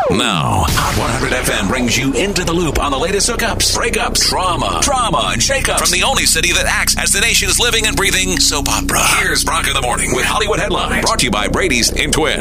Now, Hot 100 FM brings you into the loop on the latest hookups, breakups, drama, and shakeups from the only city that acts as the nation's living and breathing soap opera. Here's Brock in the Morning with Hollywood Headlines, brought to you by Brady's in Twin.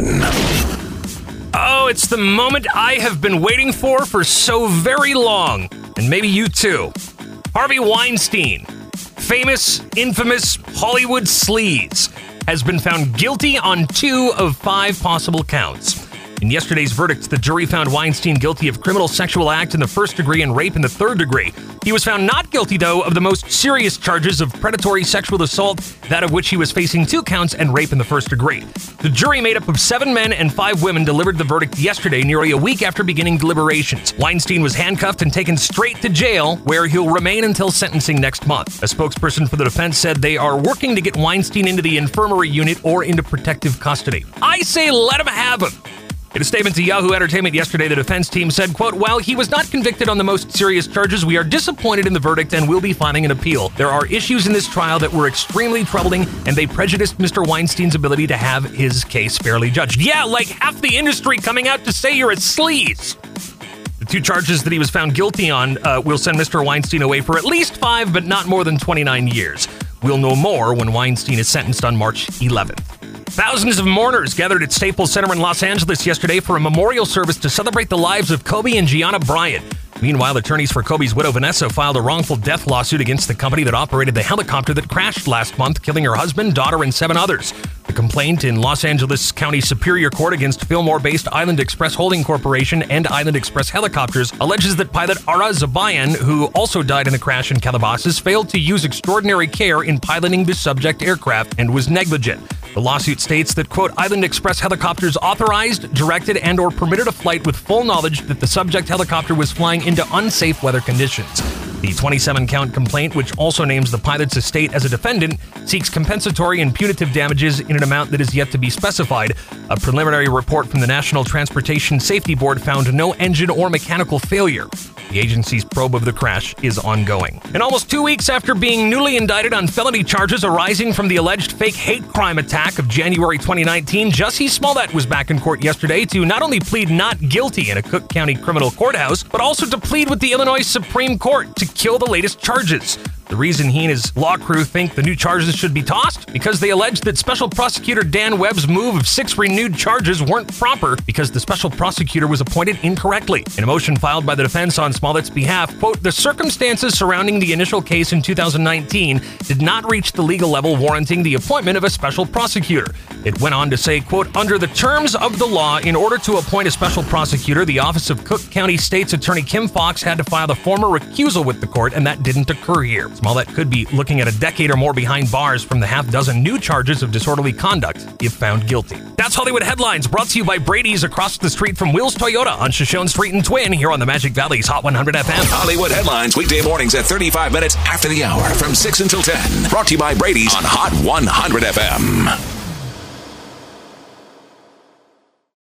Oh, it's the moment I have been waiting for so very long, and maybe you too. Harvey Weinstein, famous, infamous Hollywood sleaze, has been found guilty on 2 of 5 possible counts. In yesterday's verdict, the jury found Weinstein guilty of criminal sexual act in the 1st degree and rape in the 3rd degree. He was found not guilty, though, of the most serious charges of predatory sexual assault, that of which he was facing 2 counts, and rape in the 1st degree. The jury, made up of 7 men and 5 women, delivered the verdict yesterday, nearly a week after beginning deliberations. Weinstein was handcuffed and taken straight to jail, where he'll remain until sentencing next month. A spokesperson for the defense said they are working to get Weinstein into the infirmary unit or into protective custody. I say let him have him. In a statement to Yahoo Entertainment yesterday, the defense team said, quote, "While he was not convicted on the most serious charges, we are disappointed in the verdict and will be filing an appeal. There are issues in this trial that were extremely troubling, and they prejudiced Mr. Weinstein's ability to have his case fairly judged." Yeah, like half the industry coming out to say you're a sleaze. The 2 charges that he was found guilty on will send Mr. Weinstein away for at least 5, but not more than 29 years. We'll know more when Weinstein is sentenced on March 11th. Thousands of mourners gathered at Staples Center in Los Angeles yesterday for a memorial service to celebrate the lives of Kobe and Gianna Bryant. Meanwhile, attorneys for Kobe's widow, Vanessa, filed a wrongful death lawsuit against the company that operated the helicopter that crashed last month, killing her husband, daughter, and 7 others. The complaint in Los Angeles County Superior Court against Fillmore-based Island Express Holding Corporation and Island Express Helicopters alleges that pilot Ara Zabayan, who also died in the crash in Calabasas, failed to use extraordinary care in piloting the subject aircraft and was negligent. The lawsuit states that, quote, Island Express Helicopters authorized, directed, and or permitted a flight with full knowledge that the subject helicopter was flying into unsafe weather conditions. The 27-count complaint, which also names the pilot's estate as a defendant, seeks compensatory and punitive damages in an amount that is yet to be specified. A preliminary report from the National Transportation Safety Board found no engine or mechanical failure. The agency's probe of the crash is ongoing. And almost 2 weeks after being newly indicted on felony charges arising from the alleged fake hate crime attack of January 2019, Jussie Smollett was back in court yesterday to not only plead not guilty in a Cook County criminal courthouse, but also to plead with the Illinois Supreme Court to kill the latest charges. The reason he and his law crew think the new charges should be tossed? Because they allege that Special Prosecutor Dan Webb's move of 6 renewed charges weren't proper because the Special Prosecutor was appointed incorrectly. In a motion filed by the defense on Smollett's behalf, quote, "The circumstances surrounding the initial case in 2019 did not reach the legal level warranting the appointment of a Special Prosecutor." It went on to say, quote, "Under the terms of the law, in order to appoint a Special Prosecutor, the Office of Cook County State's Attorney Kim Fox had to file a formal recusal with the court, and that didn't occur here." Smollett could be looking at a decade or more behind bars from the half-dozen new charges of disorderly conduct if found guilty. That's Hollywood Headlines, brought to you by Brady's across the street from Wills Toyota on Shoshone Street in Twin, here on the Magic Valley's Hot 100 FM. Hollywood Headlines, weekday mornings at 35 minutes after the hour from 6 until 10. Brought to you by Brady's on Hot 100 FM.